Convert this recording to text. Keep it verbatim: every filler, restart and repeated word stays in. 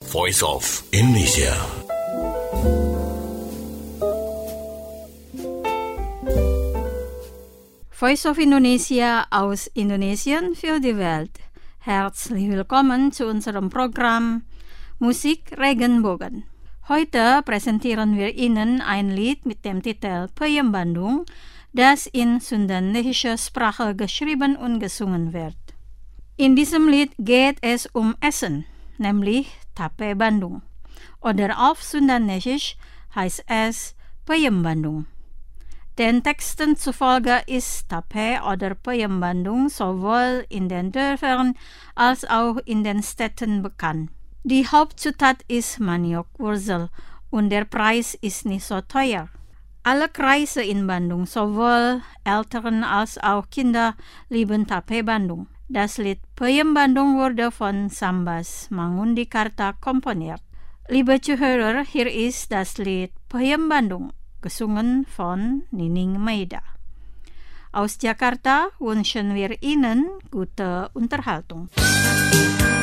Voice of Indonesia. Voice of Indonesia aus Indonesien für die Welt. Herzlich willkommen zu unserem Programm Musik Regenbogen. Heute präsentieren wir Ihnen ein Lied mit dem Titel Payem Bandung, das in sundanesischer Sprache geschrieben und gesungen wird. In diesem Lied geht es um Essen, nämlich Tape Bandung. Oder auf Sundanesisch heißt es Payem Bandung. Den Texten zufolge ist Tape oder Payem Bandung sowohl in den Dörfern als auch in den Städten bekannt. Die Hauptzutat ist Maniocwurzel und der Preis ist nicht so teuer. Alle Kreise in Bandung, sowohl Eltern als auch Kinder, lieben Tape Bandung. Das Lied Payem Bandung wurde von Sambas Mangundikarta komponiert. Liebe Zuhörer, hier ist das Lied Payem Bandung, gesungen von Nining Maida. Aus Jakarta wünschen wir Ihnen gute Unterhaltung.